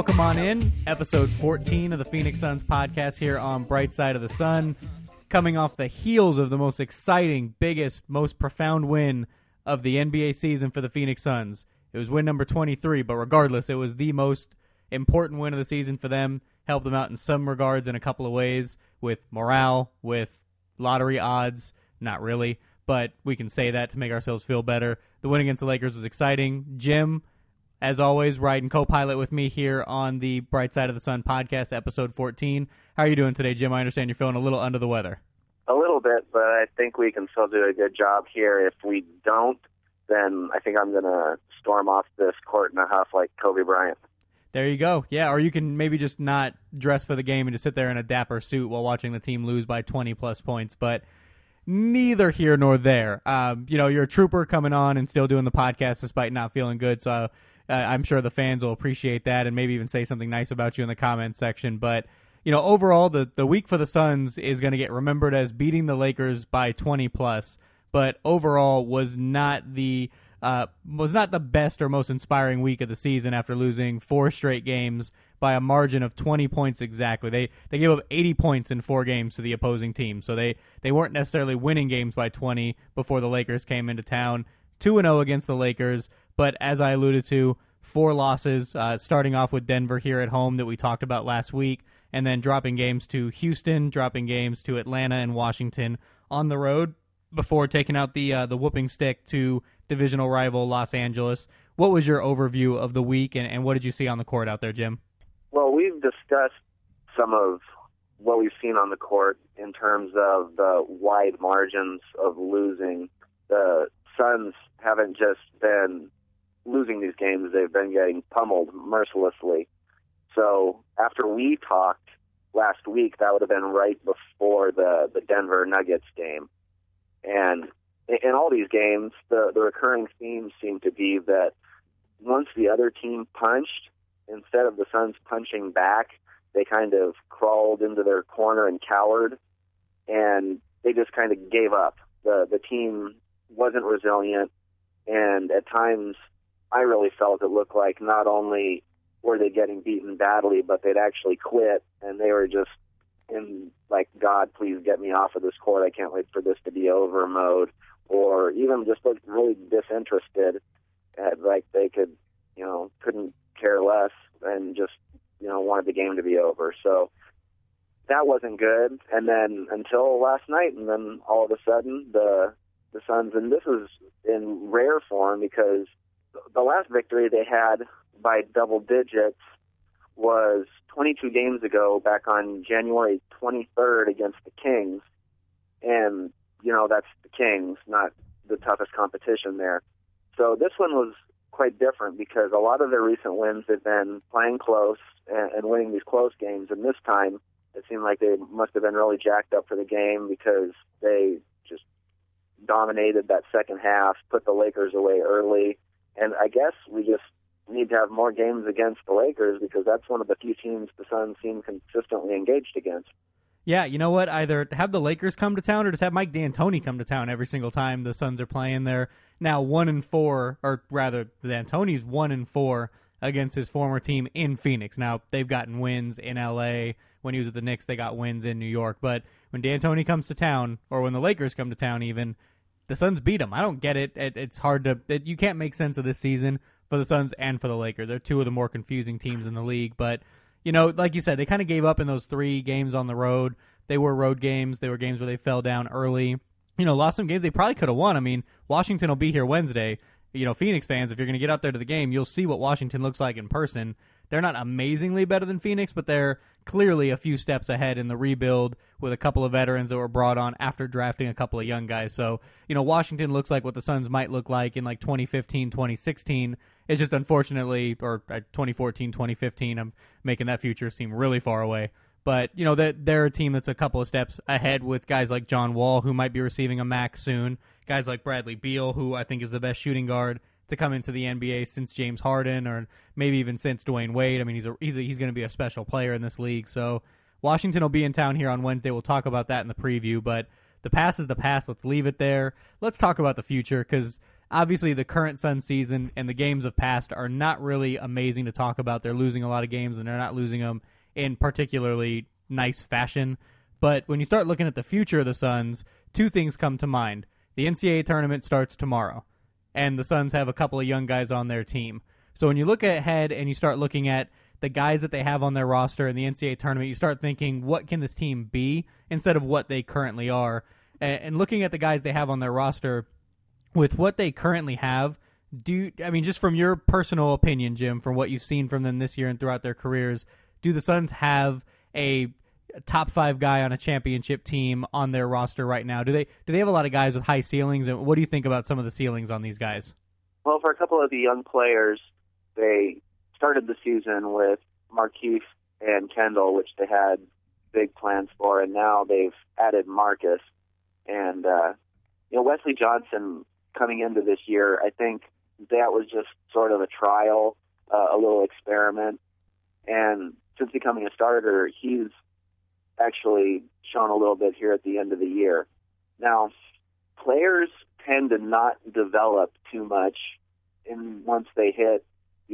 welcome on in. Episode 14 of the Phoenix Suns podcast here on Bright Side of the Sun. Coming off the heels of the most exciting, biggest, most profound win of the NBA season for the Phoenix Suns. It was win number 23, but regardless, it was the most important win of the season for them. Helped them out in some regards in a couple of ways, with morale, with lottery odds. Not really, but we can say that to make ourselves feel better. The win against the Lakers was exciting. Jim, as always, riding co-pilot with me here on the Bright Side of the Sun podcast, episode 14. How are you doing today, Jim? I understand you're feeling a little under the weather. A little bit, but I think we can still do a good job here. If we don't, then I think I'm going to storm off this court in a huff like Kobe Bryant. There you go. Yeah, or you can maybe just not dress for the game and just sit there in a dapper suit while watching the team lose by 20-plus points, but neither here nor there. You're a trooper coming on and still doing the podcast despite not feeling good, so I'm sure the fans will appreciate that and maybe even say something nice about you in the comments section. But, overall, the week for the Suns is going to get remembered as beating the Lakers by 20-plus, but overall was not the best or most inspiring week of the season after losing 4 straight games by a margin of 20 points exactly. They gave up 80 points in 4 games to the opposing team, so they weren't necessarily winning games by 20 before the Lakers came into town. 2-0 against the Lakers, but as I alluded to, 4 losses, starting off with Denver here at home that we talked about last week, and then dropping games to Houston, dropping games to Atlanta and Washington on the road before taking out the whooping stick to divisional rival Los Angeles. What was your overview of the week, and what did you see on the court out there, Jim? Well, we've discussed some of what we've seen on the court in terms of the wide margins of losing. The Suns haven't just been losing these games, they've been getting pummeled mercilessly. So after we talked last week, that would have been right before the Denver Nuggets game. And in all these games, the recurring themes seem to be that once the other team punched, instead of the Suns punching back, they kind of crawled into their corner and cowered, and they just kind of gave up. The team wasn't resilient, and at times I really felt it looked like not only were they getting beaten badly, but they'd actually quit, and they were just in, like, God, please get me off of this court, I can't wait for this to be over mode, or even just looked really disinterested, like they couldn't care less and just, wanted the game to be over. So that wasn't good. And then until last night, and then all of a sudden the Suns, and this is in rare form because the last victory they had by double digits was 22 games ago, back on January 23rd against the Kings. And, that's the Kings, not the toughest competition there. So this one was quite different because a lot of their recent wins have been playing close and winning these close games. And this time it seemed like they must have been really jacked up for the game because they just dominated that second half, put the Lakers away early. And I guess we just need to have more games against the Lakers because that's one of the few teams the Suns seem consistently engaged against. Yeah, you know what? Either have the Lakers come to town or just have Mike D'Antoni come to town every single time the Suns are playing. They're now 1-4, or rather, D'Antoni's 1-4 against his former team in Phoenix. Now, they've gotten wins in L.A. When he was at the Knicks, they got wins in New York. But when D'Antoni comes to town, or when the Lakers come to town even, the Suns beat them. I don't get it. It's hard to... you can't make sense of this season for the Suns and for the Lakers. They're 2 of the more confusing teams in the league. But, like you said, they kind of gave up in those 3 games on the road. They were road games. They were games where they fell down early. Lost some games they probably could have won. I mean, Washington will be here Wednesday. Phoenix fans, if you're going to get out there to the game, you'll see what Washington looks like in person. They're not amazingly better than Phoenix, but they're clearly a few steps ahead in the rebuild with a couple of veterans that were brought on after drafting a couple of young guys. So, Washington looks like what the Suns might look like in 2015, 2016. It's just unfortunately, or 2014, 2015, I'm making that future seem really far away. But, they're a team that's a couple of steps ahead with guys like John Wall, who might be receiving a max soon. Guys like Bradley Beal, who I think is the best shooting guard to come into the NBA since James Harden, or maybe even since Dwayne Wade. I mean, he's going to be a special player in this league. So Washington will be in town here on Wednesday. We'll talk about that in the preview. But the past is the past. Let's leave it there. Let's talk about the future because obviously the current Suns season and the games of past are not really amazing to talk about. They're losing a lot of games, and they're not losing them in particularly nice fashion. But when you start looking at the future of the Suns, two things come to mind. The NCAA tournament starts tomorrow, and the Suns have a couple of young guys on their team. So when you look ahead and you start looking at the guys that they have on their roster in the NCAA tournament, you start thinking, what can this team be instead of what they currently are? And looking at the guys they have on their roster, with what they currently have, just from your personal opinion, Jim, from what you've seen from them this year and throughout their careers, do the Suns have a top 5 guy on a championship team on their roster right now? Do they have a lot of guys with high ceilings, and what do you think about some of the ceilings on these guys? Well, for a couple of the young players, they started the season with Markieff and Kendall, which they had big plans for, and now they've added Marcus. And, Wesley Johnson coming into this year, I think that was just sort of a trial, a little experiment. And since becoming a starter, he's actually shown a little bit here at the end of the year. Now, players tend to not develop too much once they hit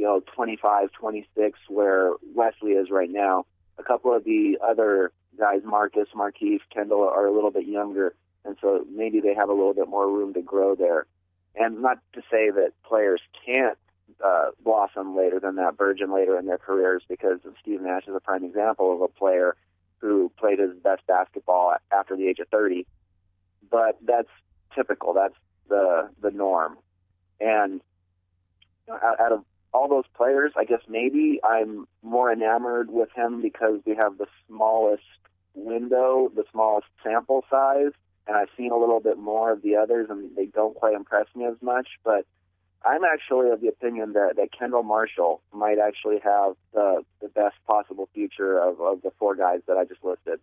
25, 26, where Wesley is right now. A couple of the other guys, Marcus, Markieff, Kendall, are a little bit younger, and so maybe they have a little bit more room to grow there. And not to say that players can't blossom later than that, burgeon later in their careers, because Steve Nash is a prime example of a player who played his best basketball after the age of 30. But that's typical. That's the norm. And out of all those players, I guess maybe I'm more enamored with him because we have the smallest window, the smallest sample size, and I've seen a little bit more of the others, and they don't quite impress me as much. But I'm actually of the opinion that Kendall Marshall might actually have the best possible future of the 4 guys that I just listed.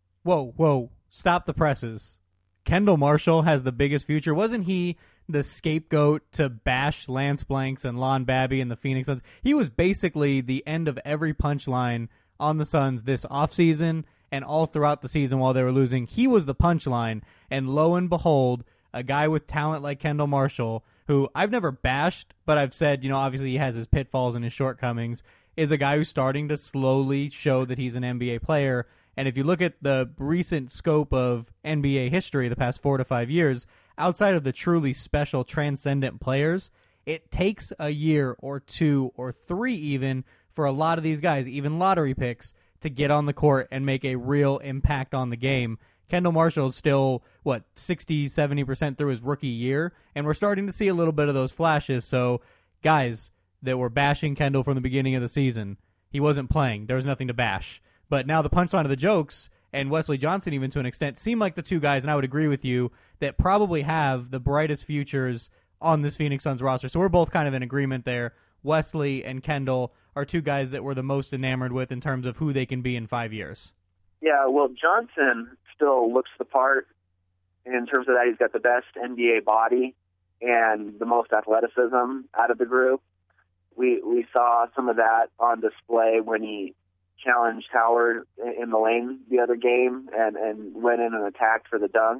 Whoa, stop the presses. Kendall Marshall has the biggest future. Wasn't he the scapegoat to bash Lance Blanks and Lon Babby and the Phoenix Suns? He was basically the end of every punchline on the Suns this offseason and all throughout the season while they were losing. He was the punchline, and lo and behold, a guy with talent like Kendall Marshall, who I've never bashed, but I've said, obviously he has his pitfalls and his shortcomings, is a guy who's starting to slowly show that he's an NBA player. And if you look at the recent scope of NBA history, the past 4 to 5 years, outside of the truly special, transcendent players, it takes a year or 2 or 3 even for a lot of these guys, even lottery picks, to get on the court and make a real impact on the game. Kendall Marshall is still, 60, 70% through his rookie year, and we're starting to see a little bit of those flashes. So, guys that were bashing Kendall from the beginning of the season, he wasn't playing. There was nothing to bash. But now the punchline of the jokes, and Wesley Johnson even to an extent, seem like the 2 guys, and I would agree with you, that probably have the brightest futures on this Phoenix Suns roster. So we're both kind of in agreement there. Wesley and Kendall are 2 guys that we're the most enamored with in terms of who they can be in 5 years. Yeah, well, Johnson still looks the part in terms of that. He's got the best NBA body and the most athleticism out of the group. We saw some of that on display when he challenged Howard in the lane the other game and went in and attacked for the dunk.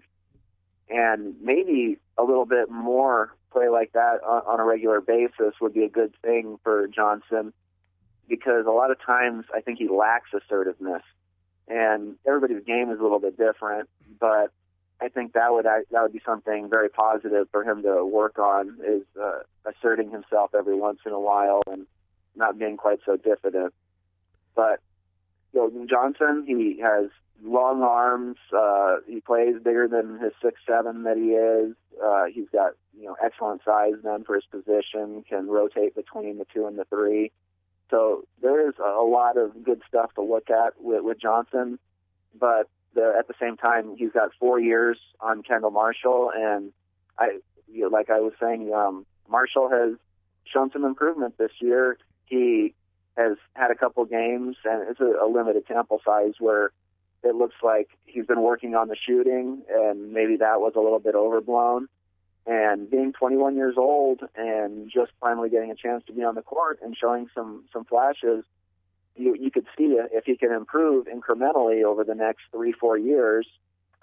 And maybe a little bit more play like that on a regular basis would be a good thing for Johnson, because a lot of times I think he lacks assertiveness. And everybody's game is a little bit different, but I think that would be something very positive for him to work on, is asserting himself every once in a while and not being quite so diffident. But Johnson, he has long arms. He plays bigger than his 6'7" that he is. He's got excellent size then for his position. Can rotate between the 2 and the 3. So there is a lot of good stuff to look at with Johnson. But at the same time, he's got 4 years on Kendall Marshall, and like I was saying, Marshall has shown some improvement this year. He has had a couple games, and it's a limited sample size, where it looks like he's been working on the shooting, and maybe that was a little bit overblown. And being 21 years old and just finally getting a chance to be on the court and showing some flashes, you could see if he can improve incrementally over the next 3-4 years.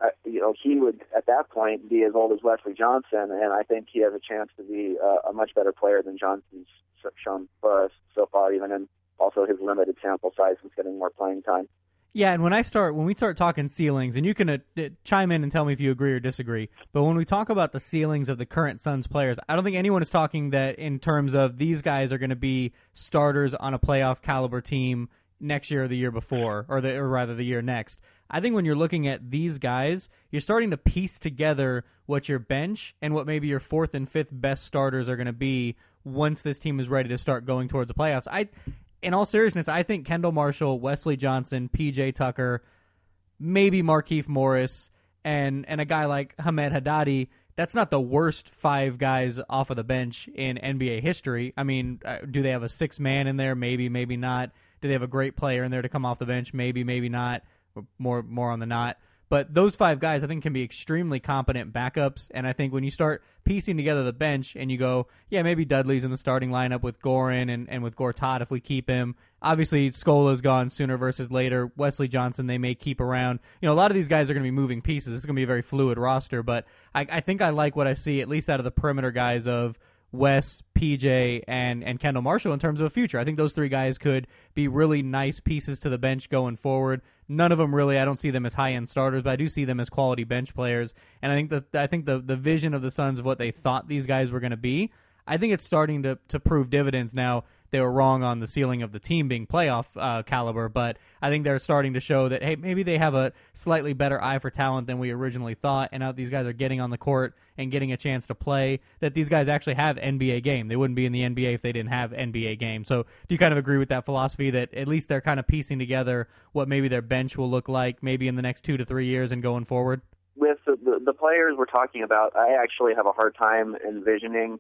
he would at that point be as old as Wesley Johnson, and I think he has a chance to be a much better player than Johnson's shown for us so far, even in also his limited sample size since getting more playing time. Yeah, and when we start talking ceilings, and you can chime in and tell me if you agree or disagree, but when we talk about the ceilings of the current Suns players, I don't think anyone is talking that in terms of these guys are going to be starters on a playoff caliber team next year or the year before, or rather the year next. I think when you're looking at these guys, you're starting to piece together what your bench and what maybe your fourth and fifth best starters are going to be once this team is ready to start going towards the playoffs. In all seriousness, I think Kendall Marshall, Wesley Johnson, P.J. Tucker, maybe Markieff Morris, and a guy like Hamed Haddadi, that's not the worst five guys off of the bench in NBA history. I mean, do they have a sixth man in there? Maybe, maybe not. Do they have a great player in there to come off the bench? Maybe, maybe not. More on the not. But those five guys, I think, can be extremely competent backups. And I think when you start piecing together the bench and you go, yeah, maybe Dudley's in the starting lineup with Goran and with Gortat if we keep him. Obviously, Scola's gone sooner versus later. Wesley Johnson, they may keep around. A lot of these guys are going to be moving pieces. This is going to be a very fluid roster. But I think I like what I see, at least out of the perimeter guys of Wes, PJ, and Kendall Marshall in terms of a future. I think those three guys could be really nice pieces to the bench going forward. None of them really, I don't see them as high-end starters, but I do see them as quality bench players. And I think the vision of the Suns of what they thought these guys were going to be, I think it's starting to prove dividends now. They were wrong on the ceiling of the team being playoff caliber, but I think they're starting to show that, hey, maybe they have a slightly better eye for talent than we originally thought, and now these guys are getting on the court and getting a chance to play, that these guys actually have NBA game. They wouldn't be in the NBA if they didn't have NBA game. So do you kind of agree with that philosophy that at least they're kind of piecing together what maybe their bench will look like maybe in the next 2 to 3 years and going forward? With the players we're talking about, I actually have a hard time envisioning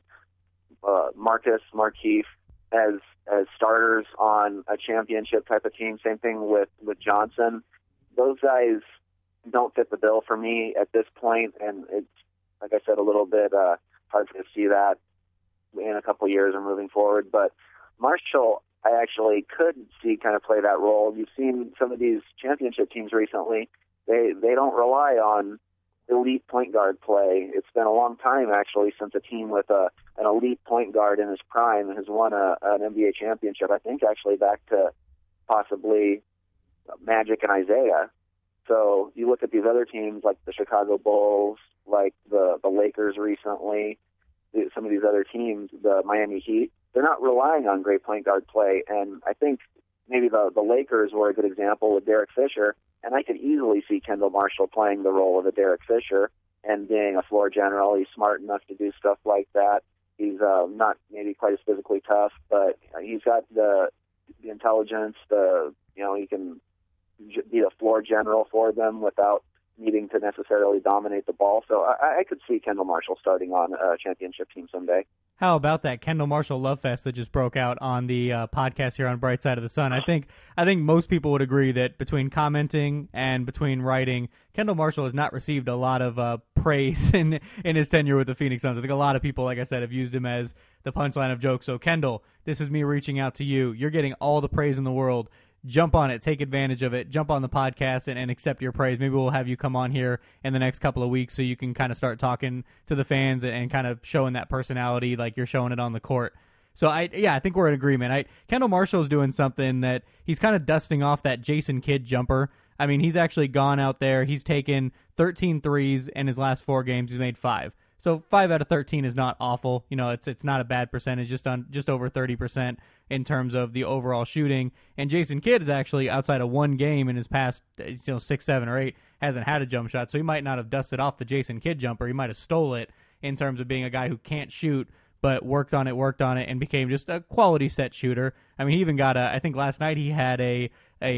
Marcus, Markieff, as starters on a championship type of team. Same thing with Johnson. Those guys don't fit the bill for me at this point, and it's, like I said, a little bit hard to see that in a couple of years or moving forward. But Marshall, I actually could see kind of play that role. You've seen some of these championship teams recently. They don't rely on elite point guard play. It's been a long time, actually, since a team with an elite point guard in his prime has won an NBA championship. I think actually back to possibly Magic and Isaiah. So you look at these other teams like the Chicago Bulls, like the Lakers recently, some of these other teams, the Miami Heat, they're not relying on great point guard play. And I think maybe the Lakers were a good example with Derek Fisher. And I could easily see Kendall Marshall playing the role of a Derek Fisher and being a floor general. He's smart enough to do stuff like that. He's not maybe quite as physically tough, but he's got the intelligence. He can be a floor general for them without needing to necessarily dominate the ball. So I could see Kendall Marshall starting on a championship team someday. How about that Kendall Marshall love fest that just broke out on the podcast here on Bright Side of the Sun? I think most people would agree that between commenting and between writing, Kendall Marshall has not received a lot of praise in his tenure with the Phoenix Suns. I think a lot of people, like I said, have used him as the punchline of jokes. So Kendall, this is me reaching out to you. You're getting all the praise in the world. Jump on it, take advantage of it, jump on the podcast and accept your praise. Maybe we'll have you come on here in the next couple of weeks so you can kind of start talking to the fans and kind of showing that personality like you're showing it on the court. So I think we're in agreement. Kendall Marshall's doing something that he's kind of dusting off that Jason Kidd jumper. I mean, he's actually gone out there. He's taken 13 threes in his last 4 games. He's made 5. So 5 out of 13 is not awful. It's not a bad percentage, just over 30% in terms of the overall shooting. And Jason Kidd is actually, outside of 1 game in his past 6, 7, or 8, hasn't had a jump shot. So he might not have dusted off the Jason Kidd jumper. He might have stole it in terms of being a guy who can't shoot, but worked on it, and became just a quality set shooter. I mean, he even got I think last night he had a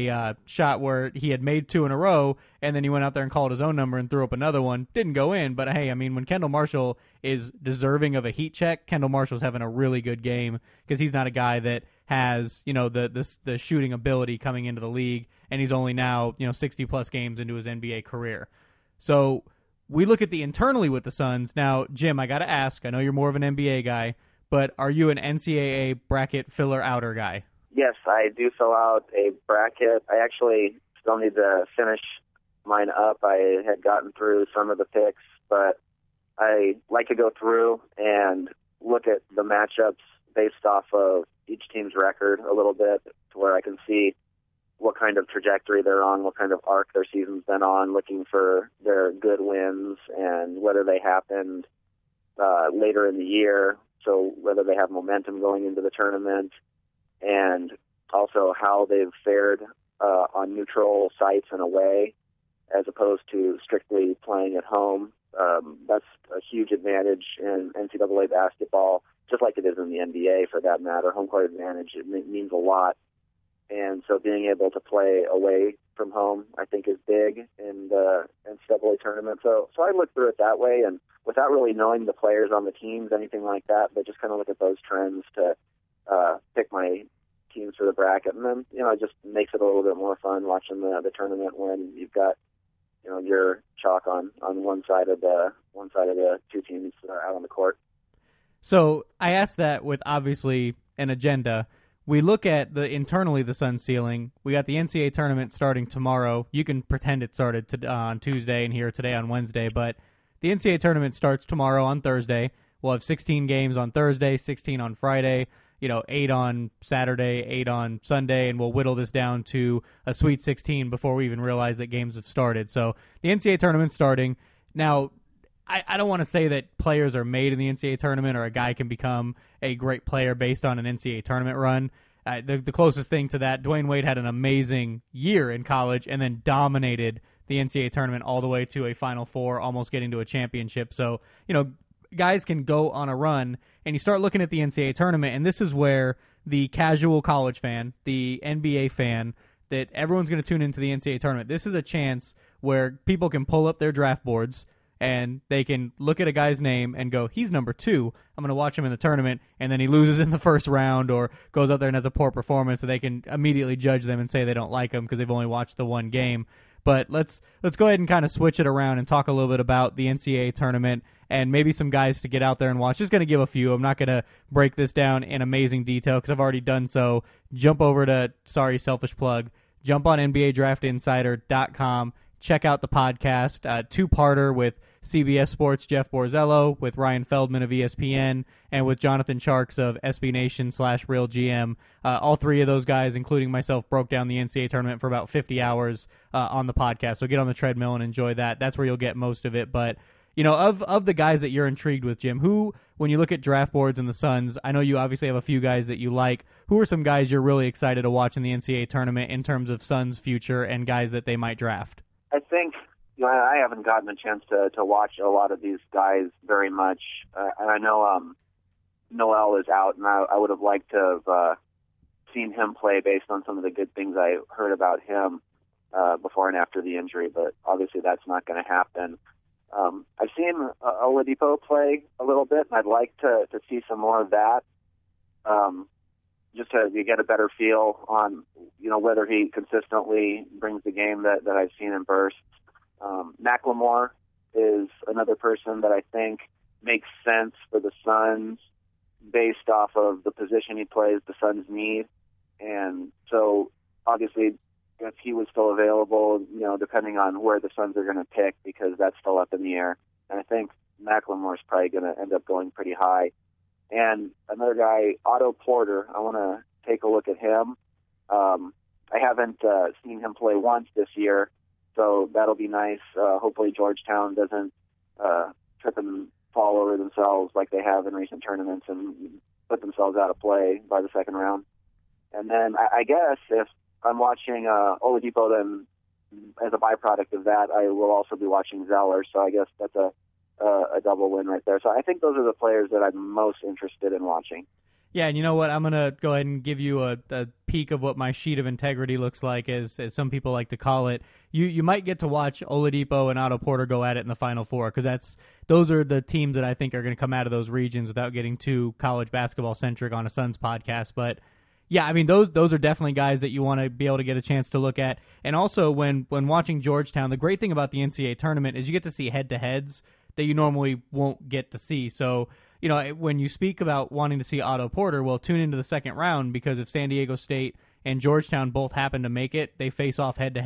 shot where he had made 2 in a row, and then he went out there and called his own number and threw up another one. Didn't go in, but hey, I mean, when Kendall Marshall is deserving of a heat check, Kendall Marshall's having a really good game because he's not a guy that has, the shooting ability coming into the league, and he's only now, 60-plus games into his NBA career. So we look at the internally with the Suns. Now, Jim, I got to ask, I know you're more of an NBA guy, but are you an NCAA bracket filler-outer guy? Yes, I do fill out a bracket. I actually still need to finish mine up. I had gotten through some of the picks, but I like to go through and look at the matchups based off of each team's record a little bit, to where I can see what kind of trajectory they're on, what kind of arc their season's been on, looking for their good wins and whether they happened later in the year, so whether they have momentum going into the tournament, and also how they've fared on neutral sites and away, as opposed to strictly playing at home. That's a huge advantage in NCAA basketball, just like it is in the NBA for that matter. Home court advantage, it means a lot. And so being able to play away from home, I think, is big in the NCAA tournament. So I look through it that way, and without really knowing the players on the teams, anything like that, but just kind of look at those trends to pick my teams for the bracket. And then, it just makes it a little bit more fun watching the tournament when you've got, your chalk on one side of the two teams out on the court. So I asked that with obviously an agenda. We look at internally the Sun ceiling. We got the NCAA tournament starting tomorrow. You can pretend it started on Tuesday and here today on Wednesday, but the NCAA tournament starts tomorrow on Thursday. We'll have 16 games on Thursday, 16 on Friday, 8 on Saturday, 8 on Sunday, and we'll whittle this down to a Sweet 16 before we even realize that games have started. So the NCAA tournament's starting. Now, I don't want to say that players are made in the NCAA tournament or a guy can become a great player based on an NCAA tournament run. The closest thing to that, Dwayne Wade had an amazing year in college and then dominated the NCAA tournament all the way to a Final Four, almost getting to a championship. So, guys can go on a run, and you start looking at the NCAA tournament, and this is where the casual college fan, the NBA fan, that everyone's going to tune into the NCAA tournament. This is a chance where people can pull up their draft boards, and they can look at a guy's name and go, he's number 2. I'm going to watch him in the tournament, and then he loses in the first round or goes out there and has a poor performance, so they can immediately judge them and say they don't like him because they've only watched the one game. But let's go ahead and kind of switch it around and talk a little bit about the NCAA tournament and maybe some guys to get out there and watch. Just going to give a few. I'm not going to break this down in amazing detail because I've already done so. Jump over to, selfish plug, jump on NBADraftInsider.com. Check out the podcast, two-parter with CBS Sports' Jeff Borzello, with Ryan Feldman of ESPN, and with Jonathan Sharks of SB Nation /Real GM. All three of those guys, including myself, broke down the NCAA tournament for about 50 hours on the podcast. So get on the treadmill and enjoy that. That's where you'll get most of it. But, of the guys that you're intrigued with, Jim, who, when you look at draft boards and the Suns, I know you obviously have a few guys that you like. Who are some guys you're really excited to watch in the NCAA tournament in terms of Suns' future and guys that they might draft? I think I haven't gotten a chance to watch a lot of these guys very much. And I know Noel is out, and I would have liked to have seen him play based on some of the good things I heard about him before and after the injury, but obviously that's not going to happen. I've seen Oladipo play a little bit, and I'd like to see some more of that, just to get a better feel on whether he consistently brings the game that I've seen in bursts. McLemore is another person that I think makes sense for the Suns based off of the position he plays, the Suns need. And so obviously if he was still available, depending on where the Suns are going to pick, because that's still up in the air. And I think McLemore is probably going to end up going pretty high. And another guy, Otto Porter, I want to take a look at him. I haven't seen him play once this year, so that'll be nice. Hopefully Georgetown doesn't trip and fall over themselves like they have in recent tournaments and put themselves out of play by the second round. And then I guess if I'm watching Oladipo, then as a byproduct of that, I will also be watching Zeller, so I guess that's a double win right there. So I think those are the players that I'm most interested in watching. Yeah, and you know what? I'm going to go ahead and give you a peek of what my sheet of integrity looks like, as some people like to call it. You might get to watch Oladipo and Otto Porter go at it in the Final Four, because those are the teams that I think are going to come out of those regions without getting too college basketball-centric on a Suns podcast. But, yeah, I mean, those are definitely guys that you want to be able to get a chance to look at. And also, when watching Georgetown, the great thing about the NCAA tournament is you get to see head-to-heads that you normally won't get to see. So, when you speak about wanting to see Otto Porter, well, tune into the second round, because if San Diego State and Georgetown both happen to make it, they face off head-to-head,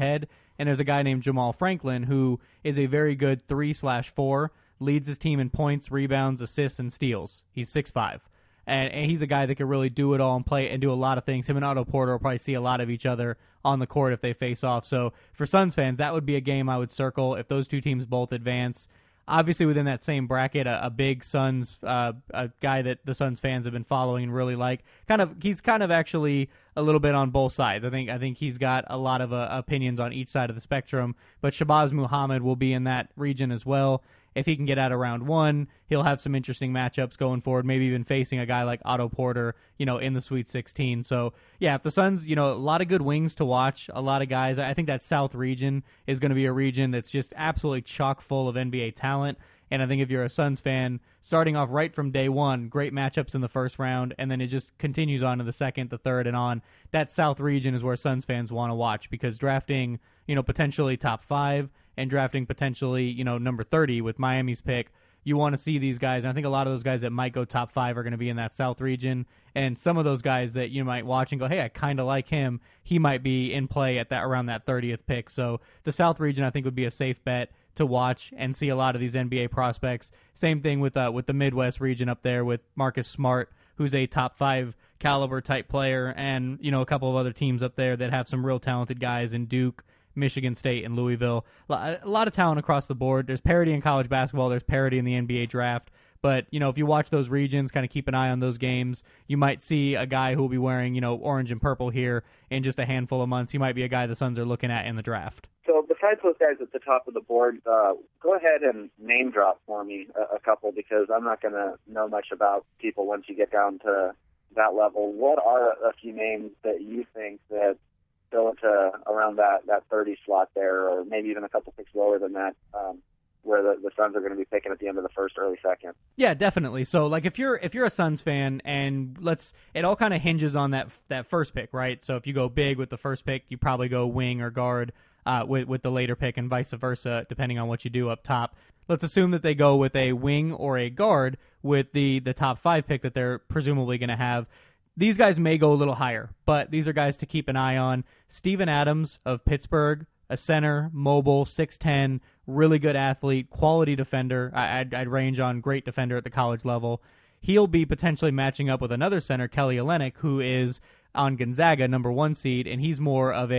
and there's a guy named Jamal Franklin who is a very good 3/4, leads his team in points, rebounds, assists, and steals. He's 6'5". And he's a guy that can really do it all and play and do a lot of things. Him and Otto Porter will probably see a lot of each other on the court if they face off. So for Suns fans, that would be a game I would circle if those two teams both advance. Obviously, within that same bracket, a big Suns, a guy that the Suns fans have been following and really like. He's kind of actually a little bit on both sides. I think he's got a lot of opinions on each side of the spectrum. But Shabazz Muhammad will be in that region as well. If he can get out of round one, he'll have some interesting matchups going forward, maybe even facing a guy like Otto Porter, in the Sweet 16. So, yeah, if the Suns, a lot of good wings to watch, a lot of guys. I think that South region is going to be a region that's just absolutely chock full of NBA talent. And I think if you're a Suns fan, starting off right from day one, great matchups in the first round, and then it just continues on to the second, the third, and on. That South region is where Suns fans want to watch because drafting, potentially top 5 and drafting potentially, number 30 with Miami's pick, you want to see these guys. And I think a lot of those guys that might go top 5 are going to be in that South region. And some of those guys that you might watch and go, hey, I kind of like him, he might be in play at that around that 30th pick. So the South region, I think, would be a safe bet to watch and see a lot of these NBA prospects. Same thing with the Midwest region up there with Marcus Smart, who's a top 5 caliber type player, and a couple of other teams up there that have some real talented guys in Duke, Michigan State, and Louisville. A lot of talent across the board. There's parity in college basketball. There's parity in the NBA draft. But, if you watch those regions, kind of keep an eye on those games, you might see a guy who will be wearing, orange and purple here in just a handful of months. He might be a guy the Suns are looking at in the draft. So besides those guys at the top of the board, go ahead and name drop for me a couple, because I'm not going to know much about people once you get down to that level. What are a few names that you think that go into around that 30 slot there, or maybe even a couple picks lower than that, where the Suns are going to be picking at the end of the first, early second? Yeah, definitely. So, like, if you're a Suns fan, and it all kind of hinges on that first pick, right? So if you go big with the first pick, you probably go wing or guard with the later pick, and vice versa, depending on what you do up top. Let's assume that they go with a wing or a guard with the top 5 pick that they're presumably going to have. These guys may go a little higher, but these are guys to keep an eye on. Steven Adams of Pittsburgh, a center, mobile, 6'10", really good athlete, quality defender. I'd range on great defender at the college level. He'll be potentially matching up with another center, Kelly Olynyk, who is on Gonzaga, number 1 seed, and he's more of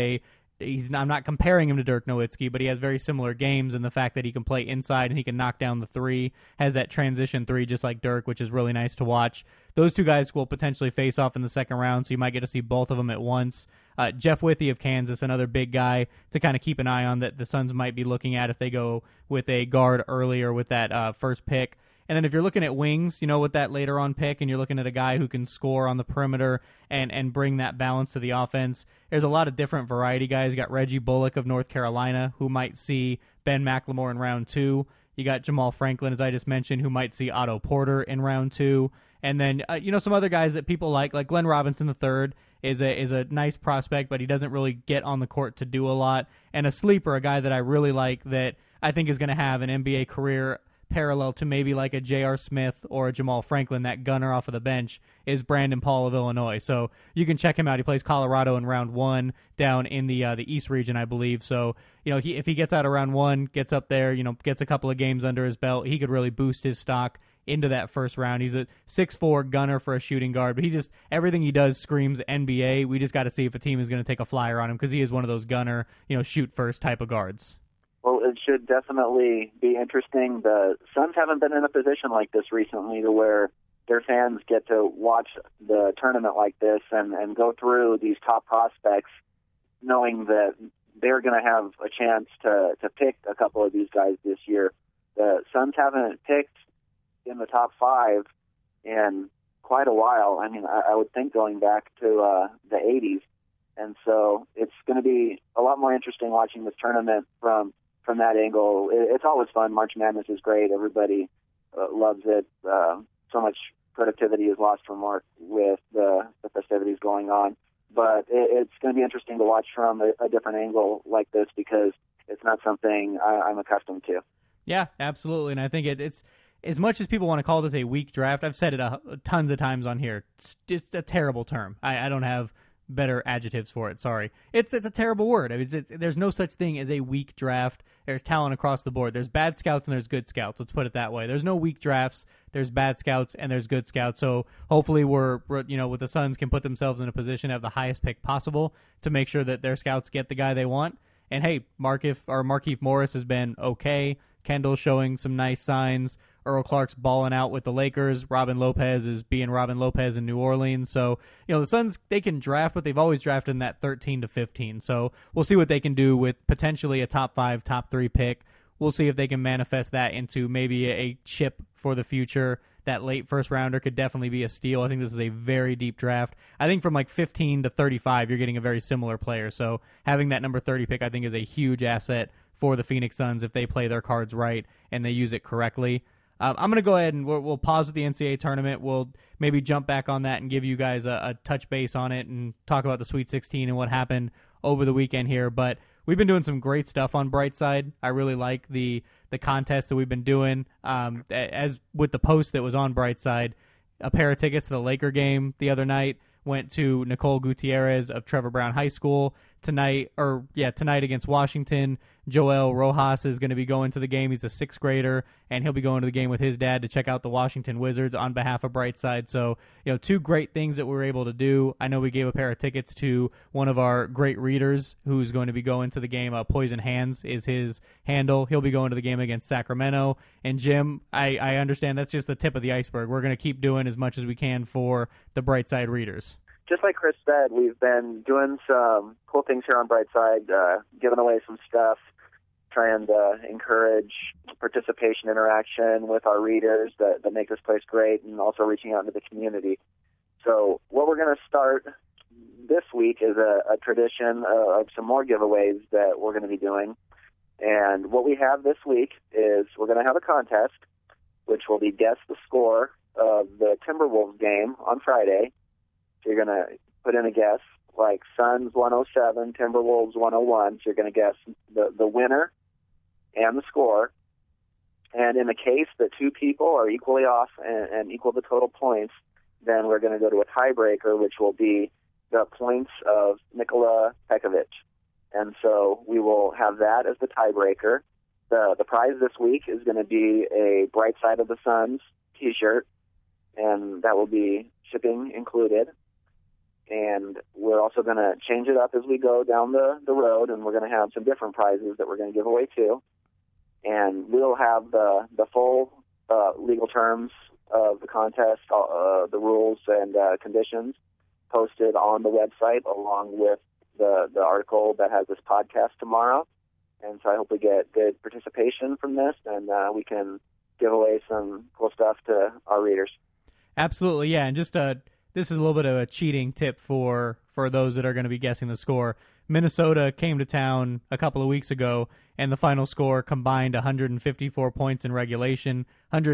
I'm not comparing him to Dirk Nowitzki, but he has very similar games in the fact that he can play inside and he can knock down the three, has that transition three just like Dirk, which is really nice to watch. Those two guys will potentially face off in the second round, so you might get to see both of them at once. Jeff Withey of Kansas, another big guy to kind of keep an eye on that the Suns might be looking at if they go with a guard earlier with that first pick. And then if you're looking at wings, with that later on pick, and you're looking at a guy who can score on the perimeter and bring that balance to the offense, there's a lot of different variety guys. You got Reggie Bullock of North Carolina, who might see Ben McLemore in round 2. You got Jamal Franklin, as I just mentioned, who might see Otto Porter in round 2. And then, some other guys that people like Glenn Robinson III is a nice prospect, but he doesn't really get on the court to do a lot. And a sleeper, a guy that I really like that I think is going to have an NBA career parallel to maybe like a J.R. Smith or a Jamal Franklin, that gunner off of the bench, is Brandon Paul of Illinois. So you can check him out. He plays Colorado in round 1 down in the East region, I believe. So, if he gets out of round 1, gets up there, gets a couple of games under his belt, he could really boost his stock into that first round. He's a 6'4" gunner for a shooting guard, but everything he does screams NBA. We just got to see if a team is going to take a flyer on him, because he is one of those gunner, shoot first type of guards. Well, it should definitely be interesting. The Suns haven't been in a position like this recently to where their fans get to watch the tournament like this and go through these top prospects knowing that they're going to have a chance to pick a couple of these guys this year. The Suns haven't picked in the top 5 in quite a while. I mean, I would think going back to the 80s. And so it's going to be a lot more interesting watching this tournament from that angle. It's always fun. March Madness is great. Everybody loves it. So much productivity is lost from work with the festivities going on. But it's going to be interesting to watch from a different angle like this, because it's not something I'm accustomed to. Yeah, absolutely. And I think it's as much as people want to call this a weak draft, I've said it tons of times on here. It's a terrible term. I don't have better adjectives for it. Sorry, it's a terrible word. I mean, there's no such thing as a weak draft. There's talent across the board. There's bad scouts and there's good scouts. Let's put it that way. There's no weak drafts. There's bad scouts and there's good scouts. So hopefully we're with the Suns can put themselves in a position to have the highest pick possible to make sure that their scouts get the guy they want. And hey, Markieff Morris has been okay. Kendall's showing some nice signs. Earl Clark's balling out with the Lakers. Robin Lopez is being Robin Lopez in New Orleans. So, the Suns, they can draft, but they've always drafted in that 13 to 15. So we'll see what they can do with potentially a top 5, top 3 pick. We'll see if they can manifest that into maybe a chip for the future. That late first rounder could definitely be a steal. I think this is a very deep draft. I think from like 15 to 35, you're getting a very similar player. So having that number 30 pick, I think, is a huge asset for the Phoenix Suns if they play their cards right and they use it correctly. I'm going to go ahead and we'll pause with the NCAA tournament. We'll maybe jump back on that and give you guys a touch base on it and talk about the Sweet 16 and what happened over the weekend here. But we've been doing some great stuff on Brightside. I really like the contest that we've been doing. As with the post that was on Brightside, a pair of tickets to the Laker game the other night went to Nicole Gutierrez of Trevor Brown High School. Tonight against Washington, Joel Rojas is going to be going to the game. He's a 6th grader, and he'll be going to the game with his dad to check out the Washington Wizards on behalf of Brightside. So, 2 great things that we were able to do. I know we gave a pair of tickets to one of our great readers who's going to be going to the game. Poison Hands is his handle. He'll be going to the game against Sacramento. And Jim, I understand that's just the tip of the iceberg. We're going to keep doing as much as we can for the Brightside readers. Just like Chris said, we've been doing some cool things here on Brightside, giving away some stuff, trying to encourage participation, interaction with our readers that make this place great, and also reaching out into the community. So what we're going to start this week is a tradition of some more giveaways that we're going to be doing. And what we have this week is we're going to have a contest, which will be guess the score of the Timberwolves game on Friday. So you're going to put in a guess, like Suns 107, Timberwolves 101. So you're going to guess the winner and the score. And in the case that 2 people are equally off and equal the total points, then we're going to go to a tiebreaker, which will be the points of Nikola Pekovic. And so we will have that as the tiebreaker. The prize this week is going to be a Bright Side of the Suns T-shirt, and that will be shipping included. And we're also going to change it up as we go down the road, and we're going to have some different prizes that we're going to give away too. And we'll have the full legal terms of the contest, the rules and conditions posted on the website, along with the article that has this podcast tomorrow. And so I hope we get good participation from this, and we can give away some cool stuff to our readers. Absolutely, yeah. And just this is a little bit of a cheating tip for those that are going to be guessing the score. Minnesota came to town a couple of weeks ago, and the final score combined 154 points in regulation,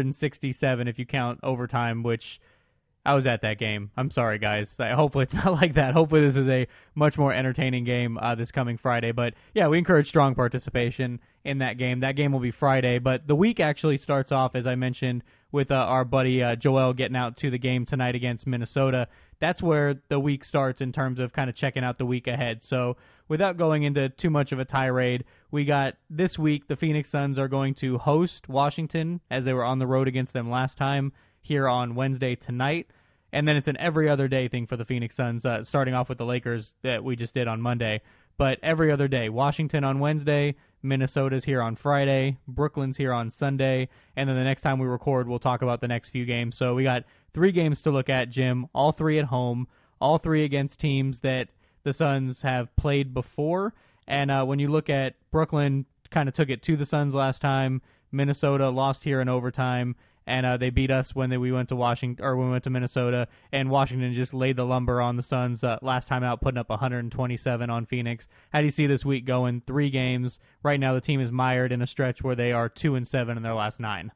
167 if you count overtime, which I was at that game. I'm sorry, guys. Hopefully it's not like that. Hopefully this is a much more entertaining game this coming Friday. But, yeah, we encourage strong participation in that game. That game will be Friday. But the week actually starts off, as I mentioned, with our buddy Joel getting out to the game tonight against Minnesota. That's where the week starts in terms of kind of checking out the week ahead. So without going into too much of a tirade, we got this week the Phoenix Suns are going to host Washington as they were on the road against them last time here on Wednesday tonight. And then it's an every other day thing for the Phoenix Suns, starting off with the Lakers that we just did on Monday. But every other day, Washington on Wednesday, Minnesota's here on Friday, Brooklyn's here on Sunday, and then the next time we record, we'll talk about the next few games. So we got 3 games to look at, Jim, all 3 at home, all 3 against teams that the Suns have played before. And when you look at Brooklyn, kind of took it to the Suns last time, Minnesota lost here in overtime, and they beat us when we went to Washington, or when we went to Minnesota, and Washington just laid the lumber on the Suns last time out, putting up 127 on Phoenix. How do you see this week going? 3 games. Right now the team is mired in a stretch where they are 2-7 in their last 9.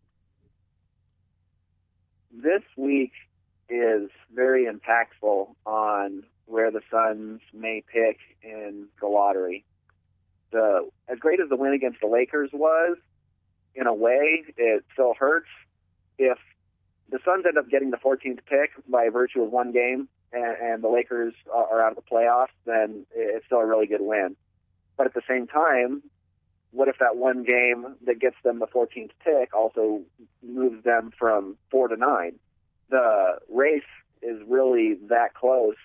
This week is very impactful on where the Suns may pick in the lottery. As great as the win against the Lakers was, in a way, it still hurts. If the Suns end up getting the 14th pick by virtue of one game and the Lakers are out of the playoffs, then it's still a really good win. But at the same time, what if that one game that gets them the 14th pick also moves them from 4 to 9? The race is really that close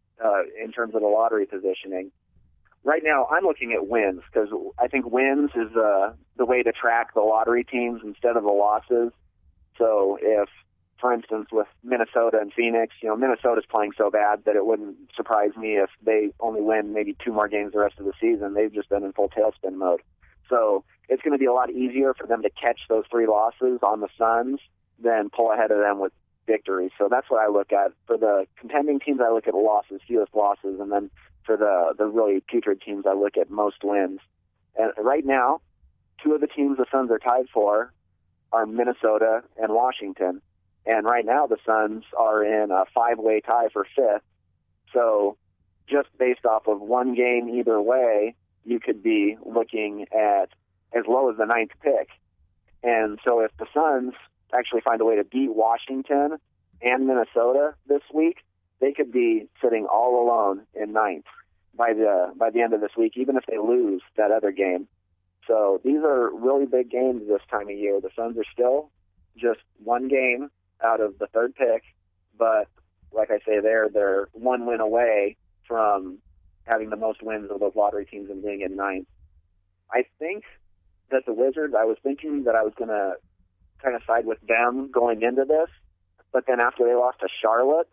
in terms of the lottery positioning. Right now, I'm looking at wins because I think wins is the way to track the lottery teams instead of the losses. So if, for instance, with Minnesota and Phoenix, Minnesota's playing so bad that it wouldn't surprise me if they only win maybe 2 more games the rest of the season. They've just been in full tailspin mode. So it's going to be a lot easier for them to catch those 3 losses on the Suns than pull ahead of them with victories. So that's what I look at. For the contending teams, I look at losses, fewest losses, and then for the really putrid teams, I look at most wins. And right now, 2 of the teams the Suns are tied for are Minnesota and Washington. And right now, the Suns are in a 5-way tie for 5th. So just based off of one game either way, you could be looking at as low as the 9th pick. And so if the Suns actually find a way to beat Washington and Minnesota this week, they could be sitting all alone in 9th by the end of this week, even if they lose that other game. So these are really big games this time of year. The Suns are still just one game out of the 3rd pick, but like I say, they're one win away from having the most wins of those lottery teams and being in 9th. I think that the Wizards, I was thinking that I was going to kind of side with them going into this, but then after they lost to Charlotte,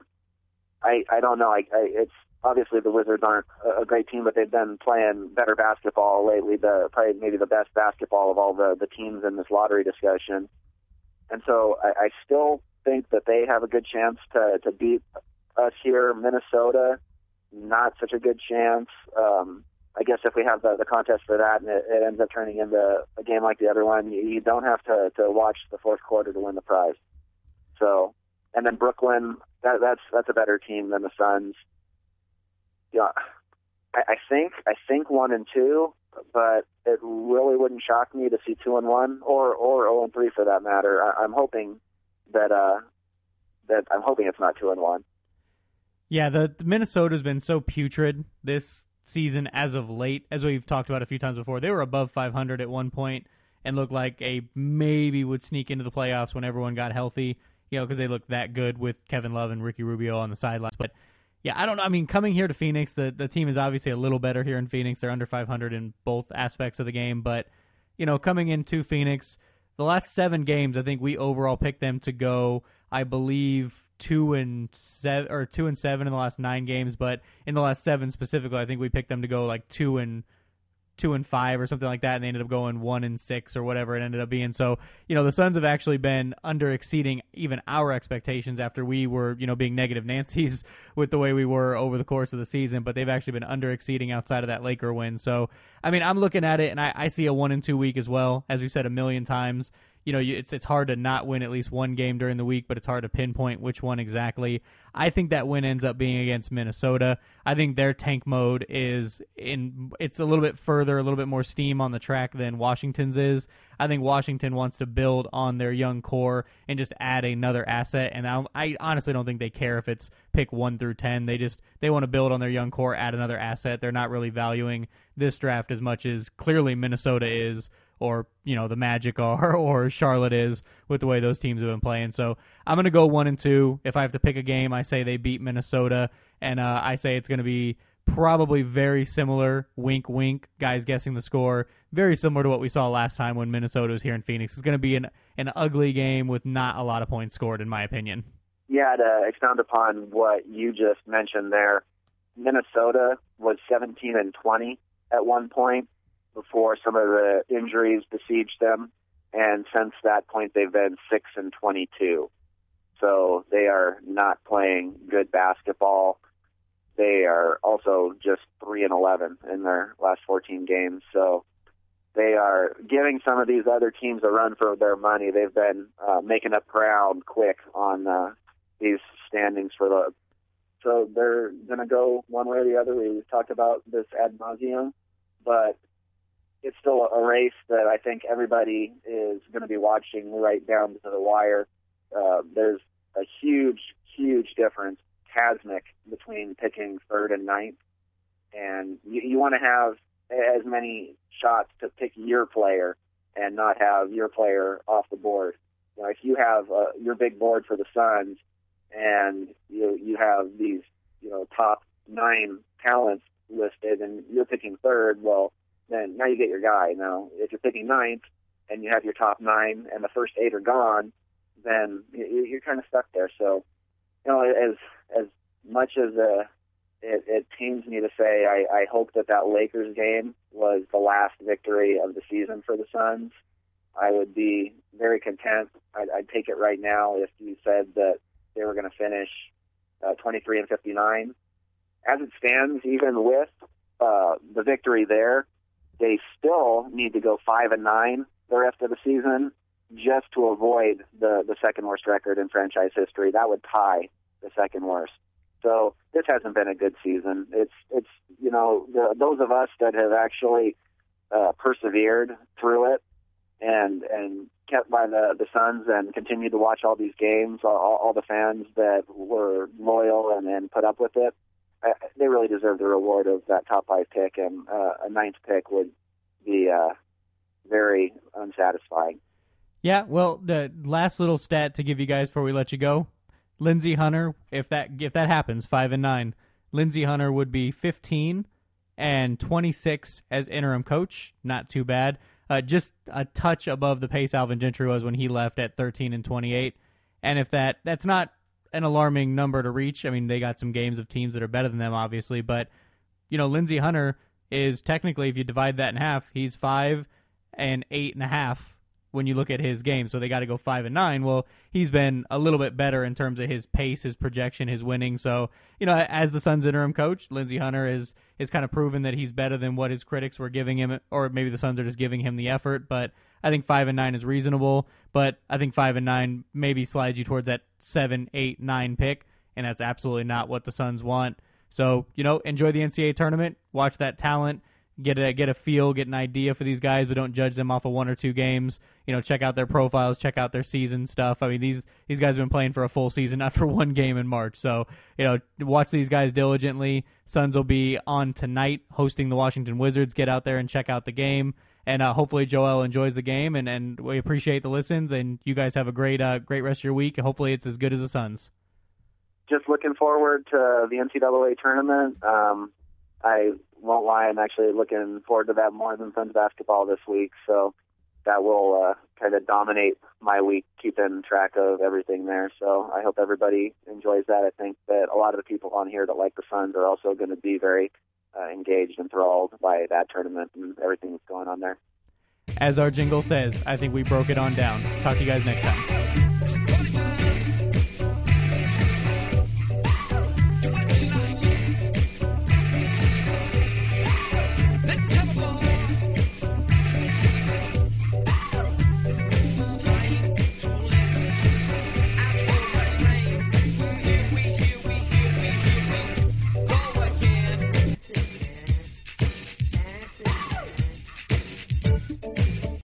I don't know. It's obviously the Wizards aren't a great team, but they've been playing better basketball lately. Probably maybe the best basketball of all the teams in this lottery discussion. And so I still think that they have a good chance to beat us here. Minnesota, not such a good chance. I guess if we have the contest for that and it ends up turning into a game like the other one, you don't have to watch the 4th quarter to win the prize. So, and then Brooklyn, that's a better team than the Suns. Yeah, I think 1 and 2, but it really wouldn't shock me to see 2 and 1 or 0 and 3 for that matter. I'm hoping that it's not 2 and 1. Yeah, the Minnesota's been so putrid this season as of late, as we've talked about a few times before. They were above 500 at one point and looked like a maybe would sneak into the playoffs when everyone got healthy, because they looked that good with Kevin Love and Ricky Rubio on the sidelines. But yeah, I don't know. I mean, coming here to Phoenix, the team is obviously a little better here in Phoenix. They're under 500 in both aspects of the game. But, coming into Phoenix, the last 7 games, I think we overall picked them to go, I believe, 2-7 in the last 9 games. But in the last 7 specifically, I think we picked them to go like 2-5 or something like that, and they ended up going 1-6 or whatever it ended up being. So, the Suns have actually been under exceeding even our expectations after we were, being negative Nancy's with the way we were over the course of the season, but they've actually been under exceeding outside of that Laker win. So, I mean, I'm looking at it, and I see a 1-2 week as well, as we said a million times. It's hard to not win at least one game during the week, but it's hard to pinpoint which one exactly. I think that win ends up being against Minnesota. I think their tank mode it's a little bit further, a little bit more steam on the track than Washington's is. I think Washington wants to build on their young core and just add another asset, and I honestly don't think they care if it's pick 1 through 10. They want to build on their young core, add another asset. They're not really valuing this draft as much as clearly Minnesota is, or the Magic are, or Charlotte is, with the way those teams have been playing. So I'm going to go 1-2. If I have to pick a game, I say they beat Minnesota, and I say it's going to be probably very similar, wink, wink, guys guessing the score, very similar to what we saw last time when Minnesota was here in Phoenix. It's going to be an ugly game with not a lot of points scored, in my opinion. Yeah, to expound upon what you just mentioned there, Minnesota was 17-20 at one point before some of the injuries besieged them, and since that point they've been 6-22. So they are not playing good basketball. They are also just 3-11 in their last 14 games. So they are giving some of these other teams a run for their money. They've been making up ground quick on these standings so they're going to go one way or the other. We've talked about this ad nauseum, but it's still a race that I think everybody is going to be watching right down to the wire. There's a huge, huge difference chasmic between picking third and ninth, and you want to have as many shots to pick your player and not have your player off the board. You know, if you have your big board for the Suns and you have these top 9 talents listed and you're picking third, well, then now you get your guy. Now, if you're picking ninth and you have your top 9 and the first 8 are gone, then you're kind of stuck there. So, as much as it pains me to say, I hope that Lakers game was the last victory of the season for the Suns. I would be very content. I'd take it right now if you said that they were going to finish 23-59. As it stands, even with the victory there, they still need to go 5-9 the rest of the season just to avoid the second worst record in franchise history. That would tie the second worst. So this hasn't been a good season. It's those of us that have actually persevered through it and kept by the Suns and continued to watch all these games, all the fans that were loyal and put up with it, they really deserve the reward of that top 5 pick, and a 9th pick would be very unsatisfying. Yeah, well, the last little stat to give you guys before we let you go, Lindsey Hunter, if that happens, 5-9, Lindsey Hunter would be 15 and 26 as interim coach. Not too bad. Just a touch above the pace Alvin Gentry was when he left at 13 and 28. And if that's not an alarming number to reach. I mean, they got some games of teams that are better than them, obviously, but Lindsey Hunter is technically, if you divide that in half, he's 5 and 8.5 when you look at his game. So they got to go 5-9. Well, he's been a little bit better in terms of his pace, his projection, his winning. So, as the Suns interim coach, Lindsey Hunter is kind of proven that he's better than what his critics were giving him, or maybe the Suns are just giving him the effort. But I think 5-9 is reasonable. But I think 5-9 maybe slides you towards that 7, 8, 9 pick, and that's absolutely not what the Suns want. So, enjoy the NCAA tournament, watch that talent, get a feel, get an idea for these guys, but don't judge them off of 1 or 2 games. Check out their profiles, check out their season stuff. I mean, these guys have been playing for a full season, not for 1 game in March. So, watch these guys diligently. Suns will be on tonight hosting the Washington Wizards. Get out there and check out the game. And hopefully Joel enjoys the game, and we appreciate the listens, and you guys have a great rest of your week. Hopefully it's as good as the Suns. Just looking forward to the NCAA tournament. I won't lie, I'm actually looking forward to that more than Suns basketball this week, so that will kind of dominate my week, keeping track of everything there. So I hope everybody enjoys that. I think that a lot of the people on here that like the Suns are also going to be very engaged and enthralled by that tournament and everything that's going on there. As our jingle says, I think we broke it on down. Talk to you guys next time.